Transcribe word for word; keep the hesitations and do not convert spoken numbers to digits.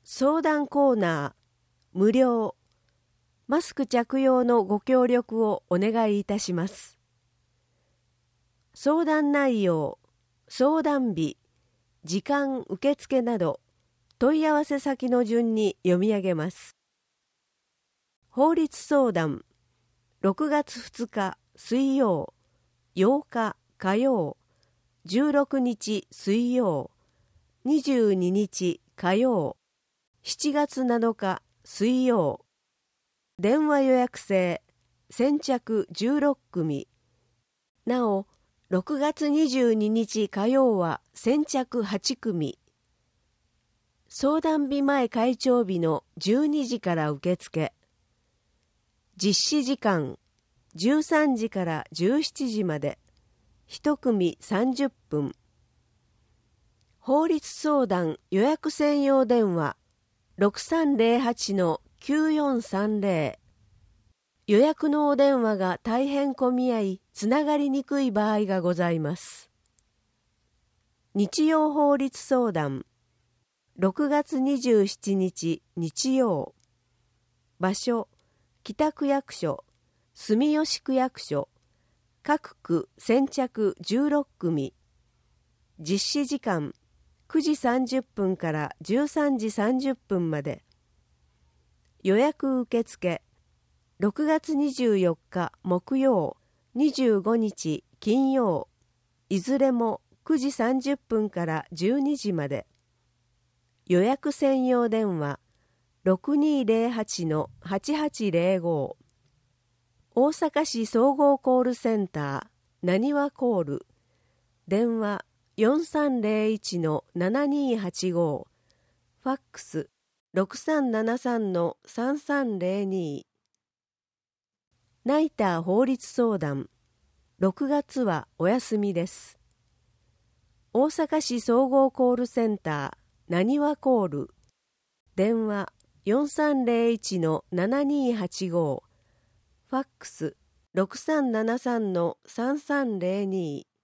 相談コーナー無料。マスク着用のご協力をお願いいたします。相談内容、相談日、時間受付など問い合わせ先の順に読み上げます。法律相談ろくがつふつか水曜、ようか火曜、じゅうろくにち水曜、にじゅうににち火曜、しちがつなのか水曜。電話予約制、先着じゅうろっくみ。なお、ろくがつにじゅうににち火曜は先着はちくみ。相談日前開帳日のじゅうにじから受付。実施時間、じゅうさんじからじゅうしちじまで、いちくみさんじゅっぷん。法律相談予約専用電話ろくさんぜろはちのきゅうよんさんぜろ。予約のお電話が大変混み合い、つながりにくい場合がございます。日曜法律相談ろくがつにじゅうしちにち日曜。場所、北区役所、住吉区役所、各区先着じゅうろっくみ。実施時間、くじさんじゅっぷんからじゅうさんじさんじゅっぷんまで。予約受付、ろくがつにじゅうよっか木曜、にじゅうごにち金曜、いずれもくじさんじゅっぷんからじゅうにじまで。予約専用電話、ろくにぜろはちのはちはちぜろご。大阪市総合コールセンター、なにわコール、電話よんさんぜろいちのななにはちご、ファックスろくさんななさんのさんさんぜろに。ナイター法律相談、ろくがつはお休みです。大阪市総合コールセンター、なにわコール、電話よんさんぜろいちのななにはちご、ファックスろくさんななさんのさんさんぜろに。